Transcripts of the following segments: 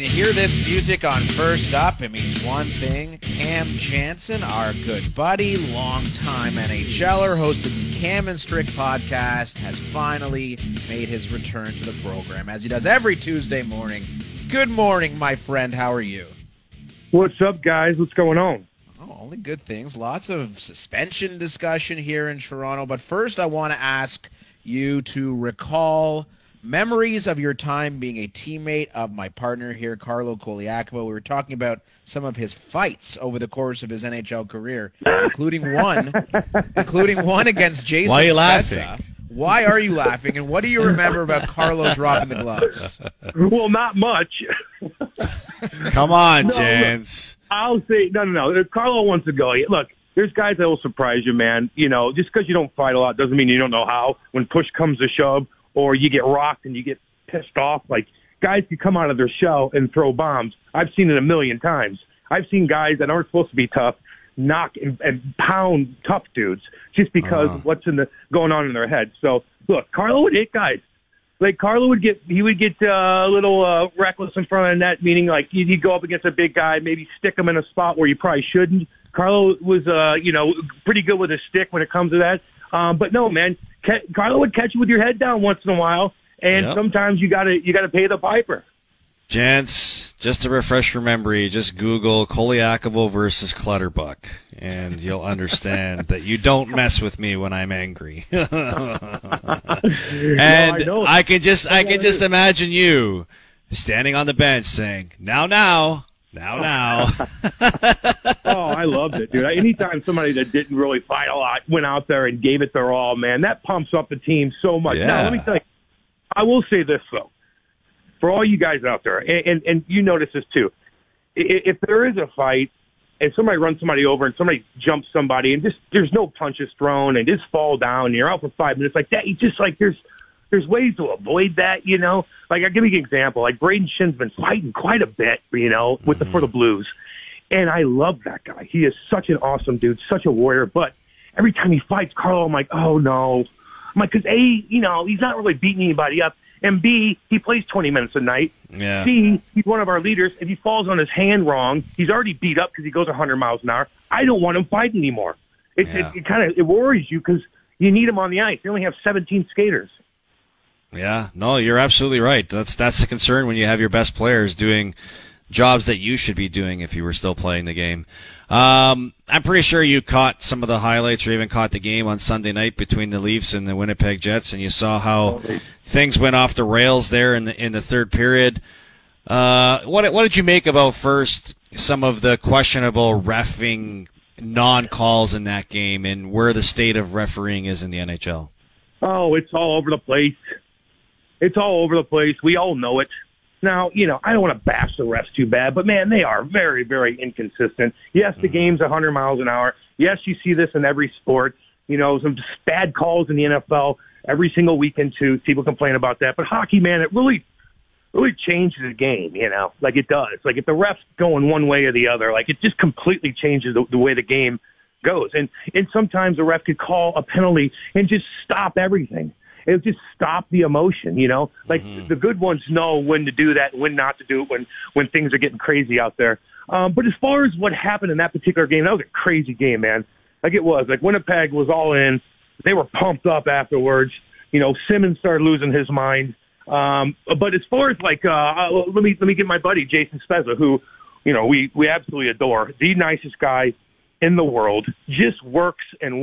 you hear this music on First Up, it means one thing. Cam Jansen, our good buddy, longtime NHLer, host of the Cam and Strick podcast, has finally made his return to the program, as he does every Tuesday morning. Good morning, my friend. How are you? What's up, guys? What's going on? Oh, only good things. Lots of suspension discussion here in Toronto. But first, I want to ask you to recall memories of your time being a teammate of my partner here, Carlo Colaiacovo. We were talking about some of his fights over the course of his NHL career, including one against Jason Why are you Spezza. laughing? Why are you laughing? And what do you remember about Carlo dropping the gloves? Well, not much. Come on, Jans. I'll say, no. Carlo wants to go. Look, there's guys that will surprise you, man. You know, just because you don't fight a lot doesn't mean you don't know how. When push comes to shove, or you get rocked and you get pissed off, like, guys can come out of their shell and throw bombs. I've seen it a million times. I've seen guys that aren't supposed to be tough knock and pound tough dudes just because what's going on in their head. So, look, Carlo would hit guys. Like, Carlo would get a little reckless in front of the net, meaning, like, he'd go up against a big guy, maybe stick him in a spot where you probably shouldn't. Carlo was, pretty good with his stick when it comes to that. But no, man, Carlo would catch you with your head down once in a while, and sometimes you gotta pay the piper. Gents, just to refresh your memory, just Google Colaiacovo versus Clutterbuck, and you'll understand that you don't mess with me when I'm angry. And I can just imagine you standing on the bench saying, now. Oh, I loved it, dude. Anytime somebody that didn't really fight a lot went out there and gave it their all, man, that pumps up the team so much. Yeah. Now, let me tell you, I will say this, though. For all you guys out there, and you notice this too, if there is a fight and somebody runs somebody over and somebody jumps somebody and just there's no punches thrown and just fall down and you're out for 5 minutes like that, you just like there's ways to avoid that, you know. Like, I'll give you an example. Like, Braden Shin's been fighting quite a bit, you know, for the Blues. And I love that guy. He is such an awesome dude, such a warrior. But every time he fights Carlo, I'm like, oh, no. I'm like, because A, you know, he's not really beating anybody up. And B, he plays 20 minutes a night. Yeah. C, he's one of our leaders. If he falls on his hand wrong, he's already beat up because he goes 100 miles an hour. I don't want him fighting anymore. It worries you because you need him on the ice. They only have 17 skaters. Yeah, no, you're absolutely right. That's the concern when you have your best players doing jobs that you should be doing if you were still playing the game. I'm pretty sure you caught some of the highlights or even caught the game on Sunday night between the Leafs and the Winnipeg Jets, and you saw how things went off the rails there in the third period. What did you make about first some of the questionable reffing non-calls in that game and where the state of refereeing is in the NHL? Oh, it's all over the place. It's all over the place. We all know it. Now, you know, I don't want to bash the refs too bad, but, man, they are very, very inconsistent. Yes, the game's 100 miles an hour. Yes, you see this in every sport. You know, some bad calls in the NFL every single weekend, too. People complain about that. But hockey, man, it really changes the game, you know, like it does. Like, if the ref's going one way or the other, like, it just completely changes the way the game goes. And sometimes the ref could call a penalty and just stop everything. It'll just stop the emotion, you know? Like, the good ones know when to do that and when not to do it when things are getting crazy out there. But as far as what happened in that particular game, that was a crazy game, man. Like, it was. Like, Winnipeg was all in. They were pumped up afterwards. You know, Simmons started losing his mind. But as far as, like, let me get my buddy, Jason Spezza, who, you know, we absolutely adore. The nicest guy in the world, just works and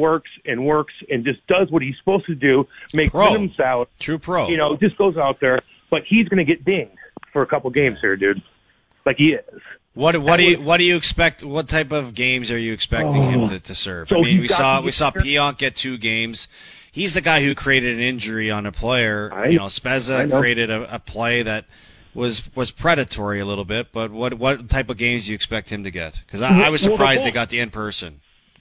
just does what he's supposed to do, makes minimum salary. True pro. You know, just goes out there. But he's going to get dinged for a couple games here, dude. Like, he is. What do you expect? What type of games are you expecting him to serve? So I mean, we saw Pionk get 2 games. He's the guy who created an injury on a player. Spezza created a play that was predatory a little bit, but what type of games do you expect him to get? Because I was surprised they got the in-person.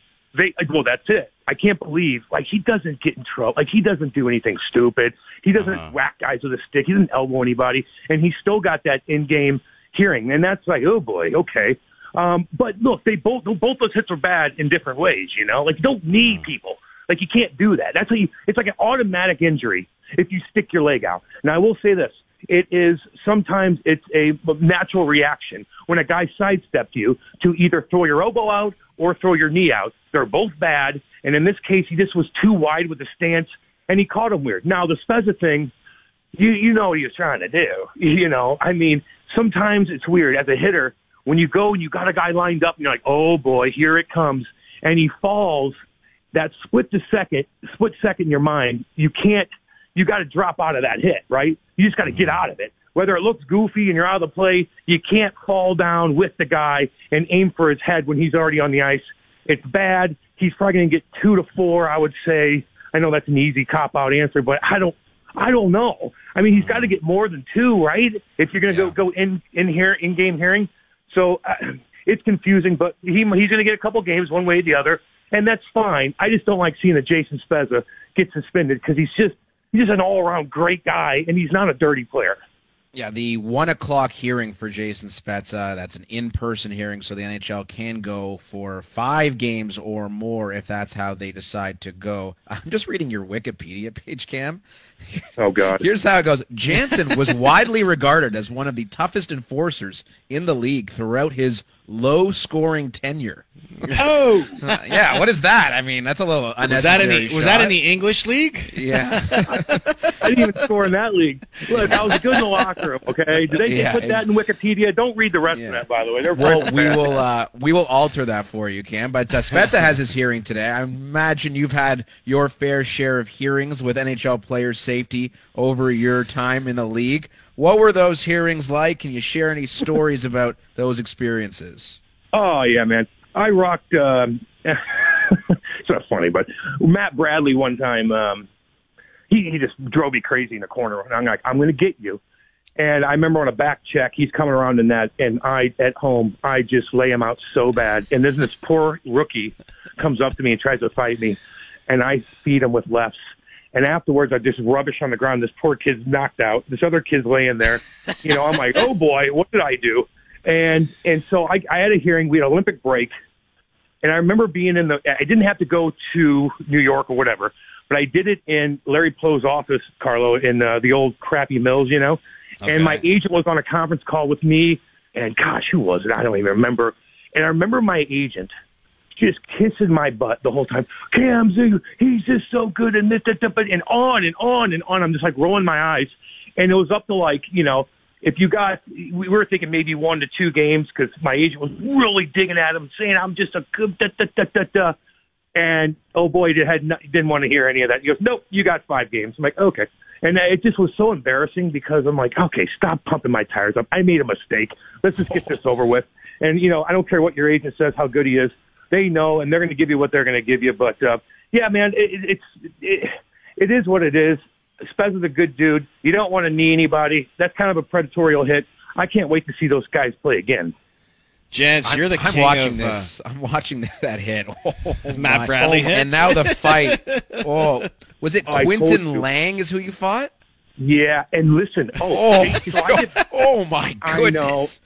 That's it. I can't believe, like, he doesn't get in trouble. Like, he doesn't do anything stupid. He doesn't whack guys with a stick. He doesn't elbow anybody, and he's still got that in-game hearing, and that's like, oh boy, okay. But look, both those hits are bad in different ways. You know, like, you don't need people. Like, you can't do that. That's how it's like an automatic injury if you stick your leg out. Now, I will say this. sometimes it's a natural reaction when a guy sidestepped you to either throw your elbow out or throw your knee out. They're both bad. And in this case, he just was too wide with the stance and he caught him weird. Now the Spezza thing, you know what he was trying to do. I mean, sometimes it's weird as a hitter when you go and you got a guy lined up and you're like, oh boy, here it comes. And he falls. That split second in your mind, you got to drop out of that hit, right? You just got to get out of it. Whether it looks goofy and you're out of the play, you can't fall down with the guy and aim for his head when he's already on the ice. It's bad. He's probably going to get 2 to 4, I would say. I know that's an easy cop-out answer, but I don't know. I mean, he's got to get more than 2, right? If you're going to go in-game hearing. So it's confusing, but he's going to get a couple games one way or the other, and that's fine. I just don't like seeing that Jason Spezza get suspended because he's just an all-around great guy, and he's not a dirty player. Yeah, the 1:00 hearing for Jason Spezza, that's an in-person hearing, so the NHL can go for 5 games or more if that's how they decide to go. I'm just reading your Wikipedia page, Cam. Oh, God. Here's how it goes. Jansen was widely regarded as one of the toughest enforcers in the league throughout his low-scoring tenure. Oh! Yeah, what is that? I mean, that's a little unnecessary. Was that in the English league? Yeah. I didn't even score in that league. Look, I was good in the locker room, okay? Did they put that in Wikipedia? Don't read the rest of that, by the way. We will alter that for you, Cam. But Spezza has his hearing today. I imagine you've had your fair share of hearings with NHL players' safety over your time in the league. What were those hearings like? Can you share any stories about those experiences? Oh, yeah, man. I rocked it's not funny, but Matt Bradley one time, he just drove me crazy in the corner. And I'm like, I'm going to get you. And I remember on a back check, he's coming around in that, and at home, I just lay him out so bad. And then this poor rookie comes up to me and tries to fight me, and I feed him with lefts. And afterwards, I just rubbish on the ground. This poor kid's knocked out. This other kid's laying there. I'm like, oh, boy, what did I do? And so I had a hearing. We had an Olympic break. And I remember being I didn't have to go to New York or whatever, but I did it in Larry Poe's office, Carlo, in the old crappy mills, Okay. And my agent was on a conference call with me. And gosh, who was it? I don't even remember. And I remember my agent just kissing my butt the whole time. Cam Ziegler, he's just so good, and this, and on and on and on. I'm just like rolling my eyes. And it was up to if you got, we were thinking maybe 1 to 2 games because my agent was really digging at him, saying I'm just a good And oh boy, didn't want to hear any of that. He goes, nope, you got 5 games. I'm like, okay. And it just was so embarrassing because I'm like, okay, stop pumping my tires up. I made a mistake. Let's just get this over with. And I don't care what your agent says, how good he is. They know, and they're going to give you what they're going to give you. But yeah, man, it is what it is. Spezza's a good dude. You don't want to knee anybody. That's kind of a predatorial hit. I can't wait to see those guys play again. Jens, you're the king I'm watching of this. I'm watching that hit. Matt Bradley hit. And now the fight. Was it Quinton Lang is who you fought? Yeah, and listen. Oh my goodness.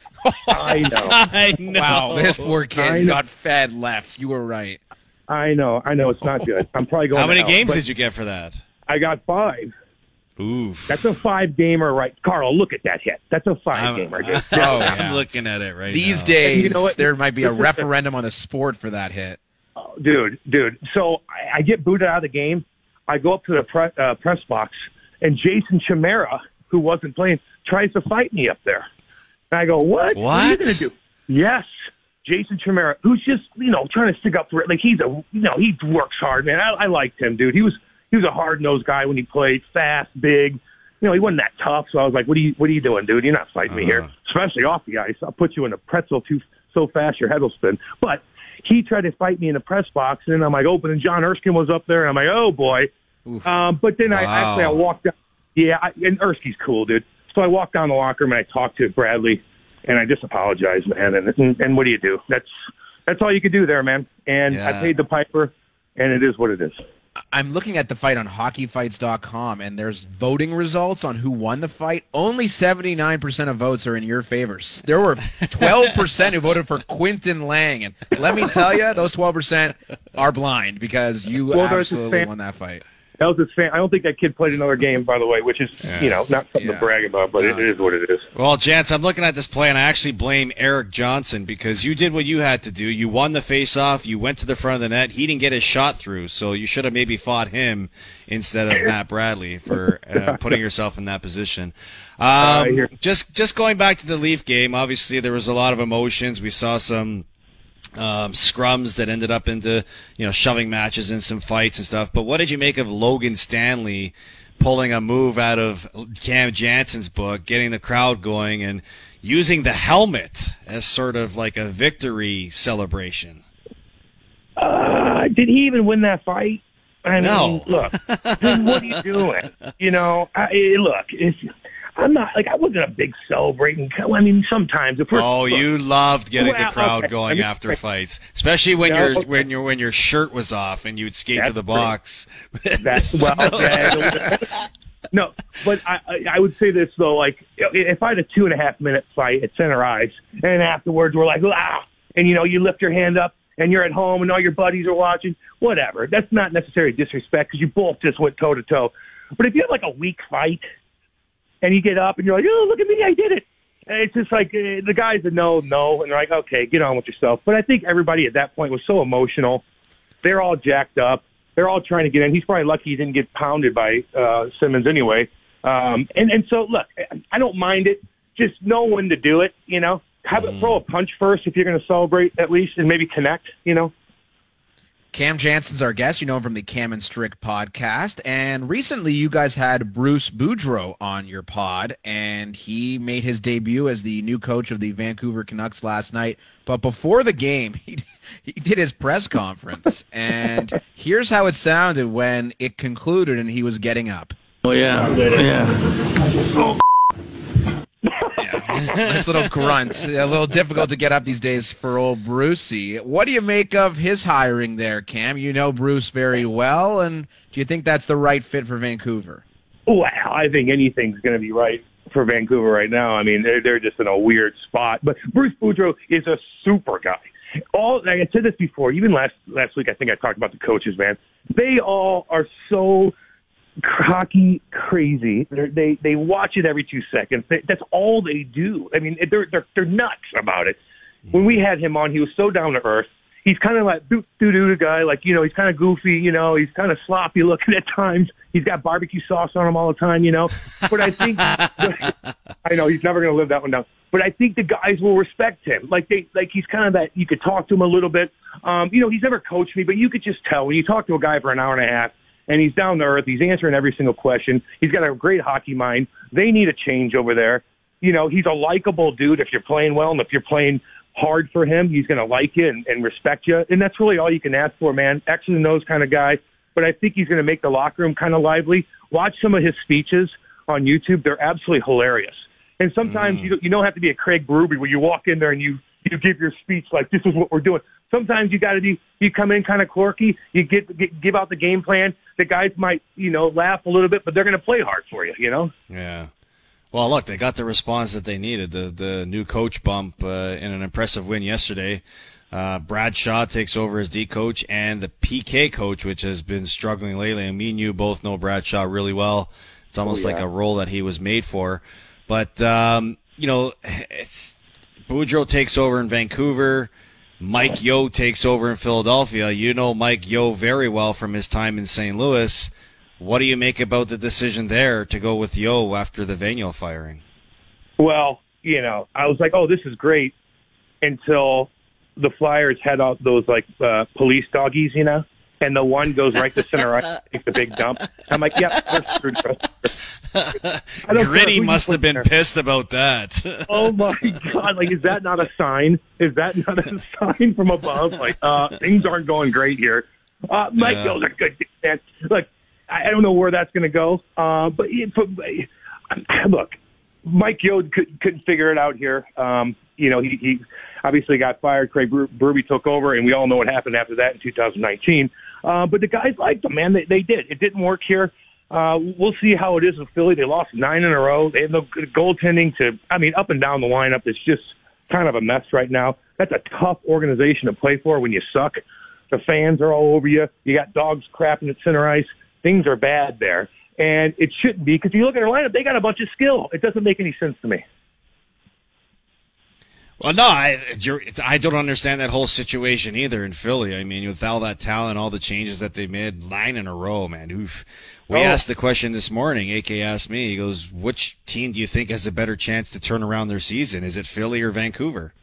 I know. Wow, this poor kid got fed lefts. You were right. I know. It's not good. I'm probably going. How many games did you get for that? I got 5. Oof. That's a 5-gamer, right? Carl, look at that hit. That's a 5-gamer. I'm looking at it right These now. days, there might be a referendum on the sport for that hit. Oh, dude. So I get booted out of the game. I go up to the press box, and Jason Chimera, who wasn't playing, tries to fight me up there. And I go, what? What are you going to do? Yes. Jason Chimera, who's just, trying to stick up for it. Like, he works hard, man. I liked him, dude. He was a hard-nosed guy when he played, fast, big. He wasn't that tough, so I was like, what are you doing, dude? You're not fighting me here, especially off the ice. I'll put you in a pretzel so fast your head will spin. But he tried to fight me in the press box, and I'm like, and John Erskine was up there, and I'm like, oh, boy. But then I walked down. Yeah, and Erskine's cool, dude. So I walked down the locker room, and I talked to Bradley, and I just apologized, man. And what do you do? That's all you could do there, man. And I paid the piper, and it is what it is. I'm looking at the fight on hockeyfights.com, and there's voting results on who won the fight. Only 79% of votes are in your favor. There were 12% who voted for Quinton Lang. And let me tell you, those 12% are blind because you absolutely won that fight. That was his fan. I don't think that kid played another game, by the way, which is, not something to brag about, but it is what it is. Well, Jance, I'm looking at this play, and I actually blame Eric Johnson because you did what you had to do. You won the face-off. You went to the front of the net. He didn't get his shot through, so you should have maybe fought him instead of Matt Bradley for putting yourself in that position. Just going back to the Leaf game, obviously there was a lot of emotions. We saw some scrums that ended up into shoving matches and some fights and stuff. But what did you make of Logan Stanley pulling a move out of Cam Jansen's book, getting the crowd going, and using the helmet as sort of like a victory celebration? Did he even win that fight? No. Look, what are you doing? I'm not I wasn't a big celebrating. I mean, sometimes if we're you loved getting the crowd going after fights, especially when when your shirt was off and you'd skate to the box. No, but I would say this though, if I had a 2.5-minute fight at Center Ice, and afterwards we're like, and you lift your hand up and you're at home and all your buddies are watching, whatever. That's not necessarily disrespect because you both just went toe to toe. But if you have a weak fight, and you get up and you're like, oh, look at me, I did it. And it's just the guys that know, and they're like, okay, get on with yourself. But I think everybody at that point was so emotional. They're all jacked up. They're all trying to get in. He's probably lucky he didn't get pounded by Simmons anyway. And so, look, I don't mind it. Just know when to do it, Have it throw a punch first if you're going to celebrate at least and maybe connect, Cam Jansen's our guest. You know him from the Cam and Strick podcast. And recently you guys had Bruce Boudreau on your pod, and he made his debut as the new coach of the Vancouver Canucks last night. But before the game, he did his press conference. And here's how it sounded when it concluded and he was getting up. Oh, yeah. Oh, nice little grunt. A little difficult to get up these days for old Brucey. What do you make of his hiring there, Cam? You know Bruce very well, and do you think that's the right fit for Vancouver? Well, I think anything's going to be right for Vancouver right now. I mean, they're just in a weird spot. But Bruce Boudreau is a super guy. I said this before, even last week, I think I talked about the coaches, man. They all are so hockey crazy. They watch it every 2 seconds. That's all they do. I mean, they're nuts about it. When we had him on, he was so down to earth. He's kind of like doo-doo guy, he's kind of goofy, he's kind of sloppy looking at times. He's got barbecue sauce on him all the time, But I think, I know he's never going to live that one down. But I think the guys will respect him. He's kind of that, you could talk to him a little bit. He's never coached me, but you could just tell when you talk to a guy for an hour and a half, and he's down to earth. He's answering every single question. He's got a great hockey mind. They need a change over there. He's a likable dude if you're playing well, and if you're playing hard for him, he's going to like you and respect you. And that's really all you can ask for, man. X's and O's kind of guy. But I think he's going to make the locker room kind of lively. Watch some of his speeches on YouTube. They're absolutely hilarious. And sometimes you don't have to be a Craig Berube where you walk in there and you give your speech like, this is what we're doing. Sometimes you got to be, you come in kind of quirky, you give out the game plan. The guys might, laugh a little bit, but they're going to play hard for you, Yeah. Well, look, they got the response that they needed, the new coach bump in an impressive win yesterday. Brad Shaw takes over as D coach, and the PK coach, which has been struggling lately. And me and you both know Brad Shaw really well. It's almost like a role that he was made for. But, it's Boudreau takes over in Vancouver. Mike Yeo takes over in Philadelphia. You know Mike Yeo very well from his time in St. Louis. What do you make about the decision there to go with Yeo after the Vainio firing? Well, I was like, oh, this is great until the Flyers had all those police doggies, and the one goes right to center right, takes a big dump. I'm like, yep, we're screwed. Gritty must have been pissed about that. Oh my God! Is that not a sign? Is that not a sign from above? Things aren't going great here. Mike Yo's a good man. Look, I don't know where that's going to go. But look, Mike Yeo couldn't figure it out here. He obviously got fired. Craig Berube took over, and we all know what happened after that in 2019. But the guys liked him, man. They did. It didn't work here. We'll see how it is with Philly. They lost 9 in a row. They have no good goaltending up and down the lineup. It's just kind of a mess right now. That's a tough organization to play for when you suck. The fans are all over you. You got dogs crapping at center ice. things are bad there. And it shouldn't be, because you look at their lineup, they got a bunch of skill. It doesn't make any sense to me. Well, no, I don't understand that whole situation either in Philly. I mean, with all that talent, all the changes that they made, 9 in a row, man. Oof. We asked the question this morning. AK asked me, he goes, which team do you think has a better chance to turn around their season? Is it Philly or Vancouver?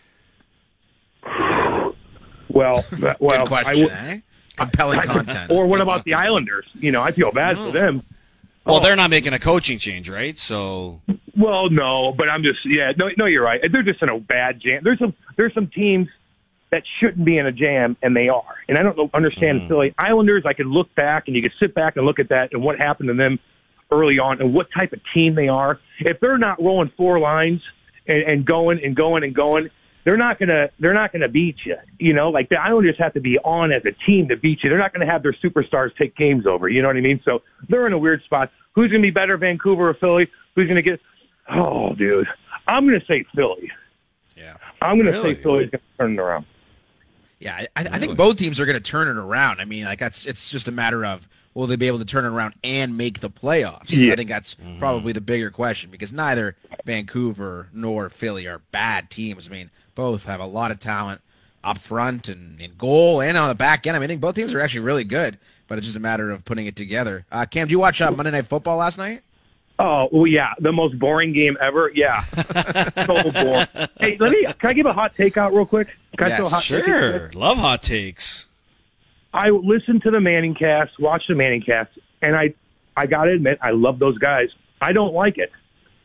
Well, Good question, eh? Compelling content. Or what about the Islanders? I feel bad for them. Well, they're not making a coaching change, right? So, well, no, but I'm just no, you're right. They're just in a bad jam. There's some teams that shouldn't be in a jam, and they are. And I don't understand Philly Islanders. I can look back, and you can sit back and look at that and what happened to them early on, and what type of team they are. If they're not rolling 4 lines and going, they're not gonna beat you. Like the Islanders have to be on as a team to beat you. They're not gonna have their superstars take games over. You know what I mean? So they're in a weird spot. Who's gonna be better, Vancouver or Philly? Who's gonna get? Oh, dude, I'm gonna say Philly. yeah. I'm gonna say Philly's gonna turn it around. Yeah, I think both teams are going to turn it around. I mean, it's just a matter of will they be able to turn it around and make the playoffs? Yeah. I think that's probably the bigger question, because neither Vancouver nor Philly are bad teams. I mean, both have a lot of talent up front and in goal and on the back end. I mean, I think both teams are actually really good, but it's just a matter of putting it together. Cam, did you watch Monday Night Football last night? Oh, well, yeah, the most boring game ever. Yeah, so boring. Hey, can I give a hot take out real quick? Can I throw a hot take sure. Love hot takes. I listened to the Manning cast, watched the Manning cast, and I got to admit, I love those guys. I don't like it.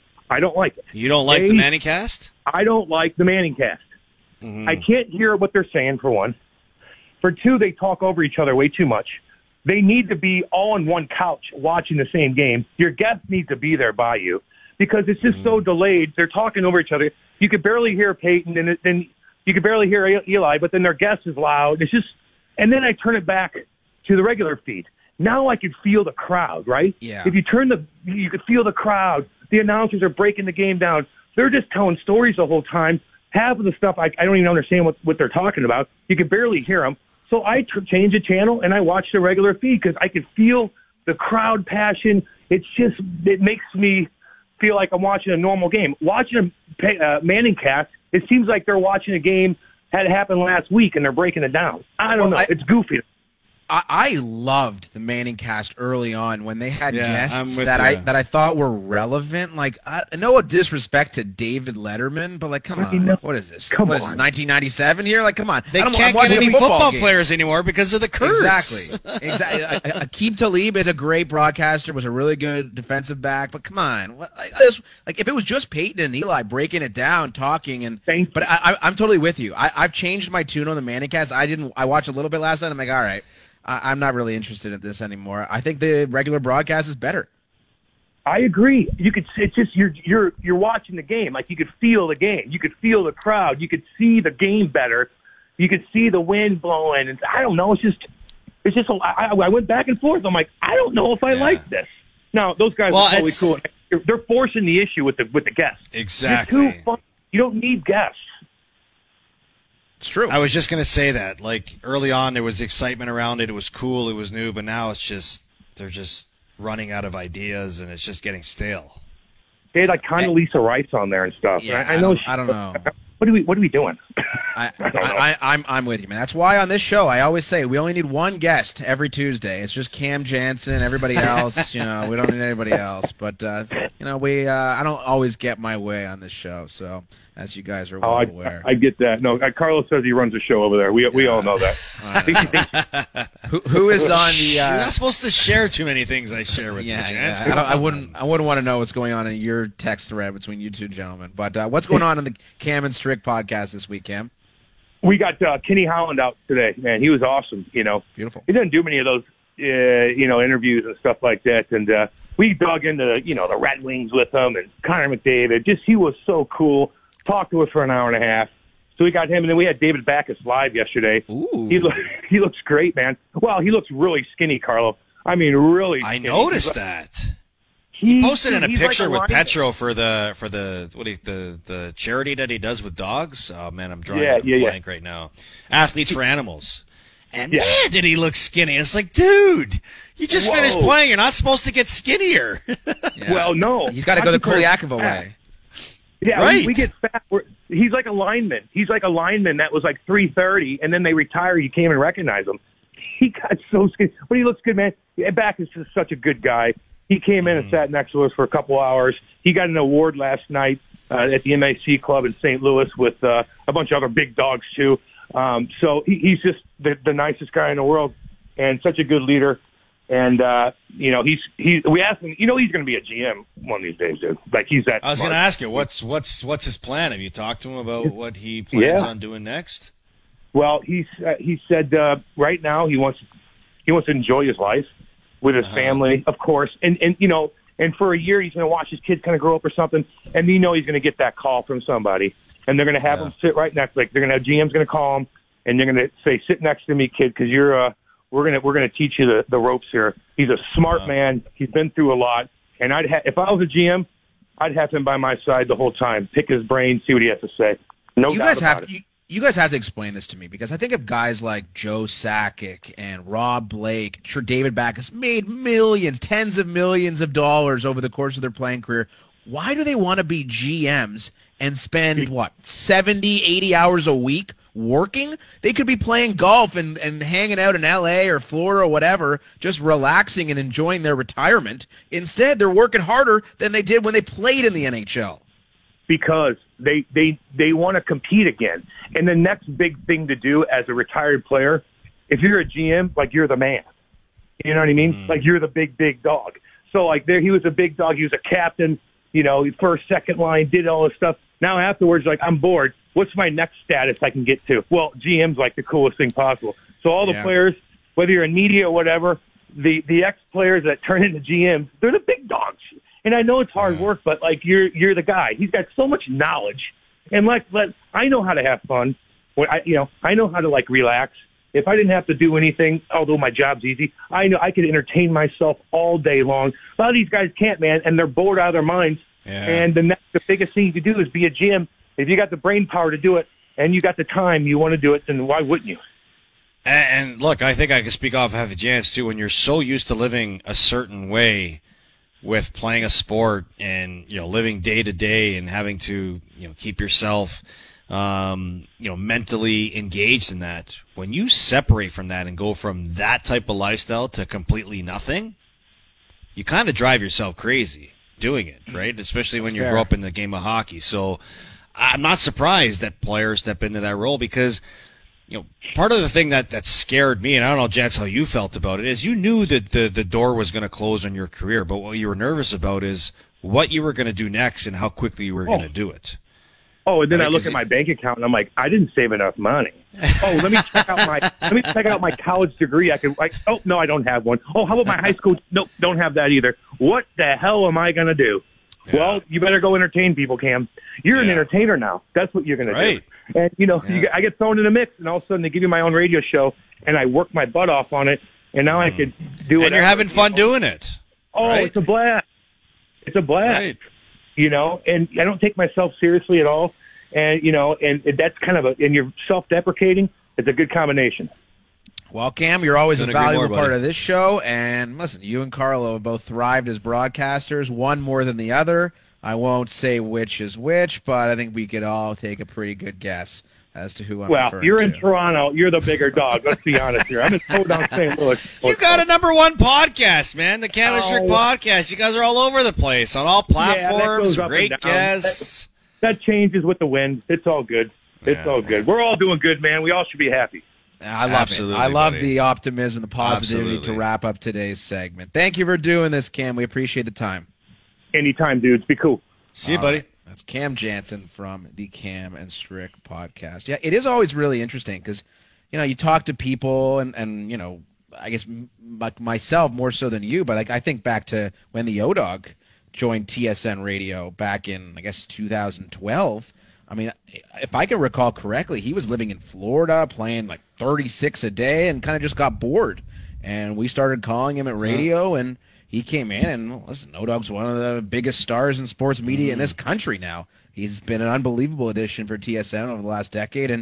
You don't like the Manning cast? I don't like the Manning cast. I can't hear what they're saying, for one. For two, they talk over each other way too much. They need to be all on one couch watching the same game. Your guest needs to be there by you, because it's just so delayed. They're talking over each other. You could barely hear Peyton, and then you could barely hear Eli, but then their guest is loud. It's just, and then I turn it back to the regular feed. Now I can feel the crowd, right? Yeah. If you you could feel the crowd. The announcers are breaking the game down. They're just telling stories the whole time. Half of the stuff, I don't even understand what they're talking about. You can barely hear them. So I change the channel and I watch the regular feed, because I can feel the crowd passion. It makes me feel like I'm watching a normal game. Watching a Manning cast, it seems like they're watching a game that happened last week and they're breaking it down. I don't know. It's goofy. I loved the Manning cast early on when they had guests that you. I thought were relevant. Like, no disrespect to David Letterman, but like, come on, what is this? What is this, 1997 here? Like, come on. They I'm can't watching get any a football game. players anymore because of the curse. Exactly. Akeem Talib is a great broadcaster, was a really good defensive back, but come on. Like if it was just Peyton and Eli breaking it down, talking, but I'm totally with you. I've changed my tune on the Manning cast. I watched a little bit last night. I'm like, all right. I'm not really interested in this anymore. I think the regular broadcast is better. I agree. It's just you're watching the game. Like, you could feel the game. You could feel the crowd. You could see the game better. You could see the wind blowing. And I don't know. It's just. I went back and forth. I'm like, I don't know if I like this. Now those guys are totally cool. They're forcing the issue with the guests. Exactly. You're too fun. You don't need guests. It's true. I was just going to say that. Like, early on, there was excitement around it. It was cool. It was new. But now they're just running out of ideas, and it's just getting stale. They had like Condoleezza Rice on there and stuff. Yeah, I know. I don't know. What are we doing? I'm with you, man. That's why on this show I always say we only need one guest every Tuesday. It's just Cam Jansen. Everybody else, we don't need anybody else. But I don't always get my way on this show. So as you guys are well aware, I get that. No, Carlos says he runs the show over there. We all know that. Who is on the? You're not supposed to share too many things I share with you. I wouldn't want to know what's going on in your text thread between you two gentlemen. But what's going on in the Cam and Strick podcast this week, Cam? We got Kenny Holland out today, man. He was awesome. Beautiful. He doesn't do many of those, interviews and stuff like that. And we dug into, the Red Wings with him and Connor McDavid. He was so cool. Talked to us for an hour and a half. So we got him, and then we had David Backus live yesterday. Ooh. He looks great, man. Well, he looks really skinny, Carlo. I mean, really skinny. I noticed that. He posted in a picture with Petro for the charity that he does with dogs. Oh man, I'm drawing a blank right now. Athletes for Animals, And man, did he look skinny. It's like, dude, you just finished playing. You're not supposed to get skinnier. Yeah. Well, no. He's got to go the Kuliakova way. Yeah, right. we get fat. He's like a lineman. He's like a lineman that was like 330, and then they retire. You can't even recognize him. He got so skinny. But he looks good, man. Back is just such a good guy. He came in and sat next to us for a couple hours. He got an award last night at the MAC Club in St. Louis with a bunch of other big dogs, too. So he's just the nicest guy in the world and such a good leader. And, we asked him, he's going to be a GM one of these days, dude. Like, he's that I was going to ask you, what's his plan? Have you talked to him about what he plans on doing next? Well, he said right now he wants to enjoy his life with his family, of course. And for a year he's going to watch his kids kind of grow up or something. And he's going to get that call from somebody. And they're going to have him sit right next. Like, they're going to have GM's going to call him, and they're going to say, sit next to me, kid, because we're going to teach you the ropes here. He's a smart man. He's been through a lot. And if I was a GM, I'd have him by my side the whole time, pick his brain, see what he has to say. No doubt about it. You guys have to explain this to me, because I think of guys like Joe Sakic and Rob Blake, sure, David Backes made millions, tens of millions of dollars over the course of their playing career. Why do they want to be GMs and spend, 70, 80 hours a week working? They could be playing golf and hanging out in L.A. or Florida or whatever, just relaxing and enjoying their retirement. Instead, they're working harder than they did when they played in the NHL. Because they want to compete again. And the next big thing to do as a retired player, if you're a GM, like, you're the man. You know what I mean? Like, you're the big dog. So, like, he was a big dog. He was a captain, first, second line, did all this stuff. Now afterwards, like, I'm bored. What's my next status I can get to? Well, GM's like the coolest thing possible. So all the players, whether you're in media or whatever, the ex-players that turn into GMs, they're the big dogs. And I know it's hard work, but, like, you're the guy. He's got so much knowledge. And, I know how to have fun. I know how to, like, relax. If I didn't have to do anything, although my job's easy, I know I could entertain myself all day long. A lot of these guys can't, man, and they're bored out of their minds. Yeah. And the biggest thing you can do is be a GM. If you got the brain power to do it and you got the time, you want to do it, then why wouldn't you? And look, I think I can speak off half a chance, too. When you're so used to living a certain way with playing a sport and, living day to day and having to, keep yourself, mentally engaged in that, when you separate from that and go from that type of lifestyle to completely nothing, you kind of drive yourself crazy doing it, right? Especially when you grow up in the game of hockey. So I'm not surprised that players step into that role, because part of the thing that scared me, and I don't know, Jets, how you felt about it, is you knew that the door was going to close on your career, but what you were nervous about is what you were going to do next and how quickly you were going to do it. Oh, and then I look at my bank account and I'm like, I didn't save enough money. Oh, let me check out my college degree. Oh no, I don't have one. Oh, how about my high school? Nope, don't have that either. What the hell am I going to do? Yeah. Well, you better go entertain people, Cam. You're an entertainer now. That's what you're going to do. And, I get thrown in the mix, and all of a sudden they give me my own radio show, and I work my butt off on it, and now I could do it. And you're having fun doing it. Oh, right? It's a blast. It's a blast. Right. And I don't take myself seriously at all. And, and that's kind of and you're self-deprecating. It's a good combination. Well, Cam, you're always a valuable part of this show. And listen, you and Carlo have both thrived as broadcasters, one more than the other. I won't say which is which, but I think we could all take a pretty good guess as to who I'm referring to. Well, you're in Toronto. You're the bigger dog. Let's be honest here. I'm in Toronto, St. Louis. You got a #1 podcast, man. The Cam and Strick podcast. You guys are all over the place on all platforms. Great guests. That changes with the wind. It's all good. It's all good. We're all doing good, man. We all should be happy. I love it. I love the optimism, the positivity to wrap up today's segment. Thank you for doing this, Cam. We appreciate the time. Anytime, dudes. Be cool. See you, buddy. That's Cam Jansen from the Cam and Strick podcast. Yeah, it is always really interesting because, you talk to people and I guess myself more so than you, but I think back to when the O-Dog joined TSN Radio back in, I guess, 2012. I mean, if I can recall correctly, he was living in Florida, playing like 36 a day, and kind of just got bored. And we started calling him at radio, and he came in, and listen, O-Dog's one of the biggest stars in sports media in this country now. He's been an unbelievable addition for TSN over the last decade, and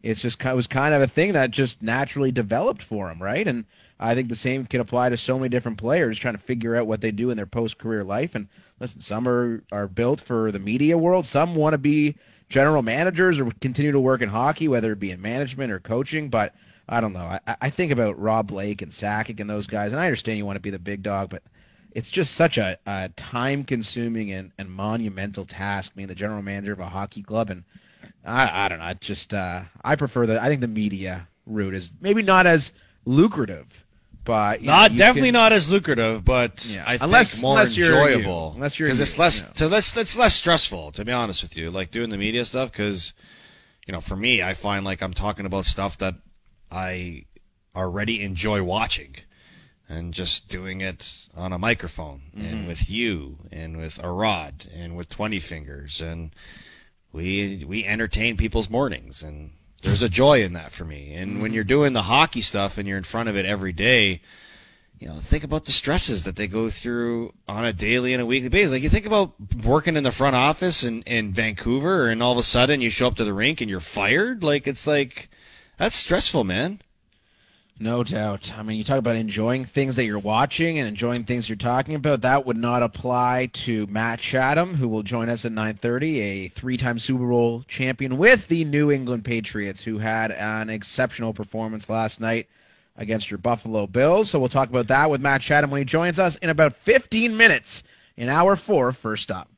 it was kind of a thing that just naturally developed for him, right? And I think the same can apply to so many different players trying to figure out what they do in their post-career life. And listen, some are built for the media world. Some want to be general managers or continue to work in hockey, whether it be in management or coaching. But I don't know. I think about Rob Blake and Sakic and those guys, and I understand you want to be the big dog, but it's just such a time-consuming and monumental task being the general manager of a hockey club. And I don't know. I just I prefer I think the media route is maybe not as lucrative, but definitely not as lucrative, but yeah. I think more enjoyable. Unless you're because it's less, it's less stressful. To be honest with you, like doing the media stuff, because for me, I find like I'm talking about stuff that I already enjoy watching, and just doing it on a microphone and with you and with Arad and with 20 Fingers, and we entertain people's mornings, and there's a joy in that for me. And when you're doing the hockey stuff and you're in front of it every day, think about the stresses that they go through on a daily and a weekly basis. Like you think about working in the front office in Vancouver, and all of a sudden you show up to the rink and you're fired. Like it's like that's stressful, man. No doubt. I mean, you talk about enjoying things that you're watching and enjoying things you're talking about. That would not apply to Matt Chatham, who will join us at 9:30, a three-time Super Bowl champion with the New England Patriots, who had an exceptional performance last night against your Buffalo Bills. So we'll talk about that with Matt Chatham when he joins us in about 15 minutes in Hour 4, First Up.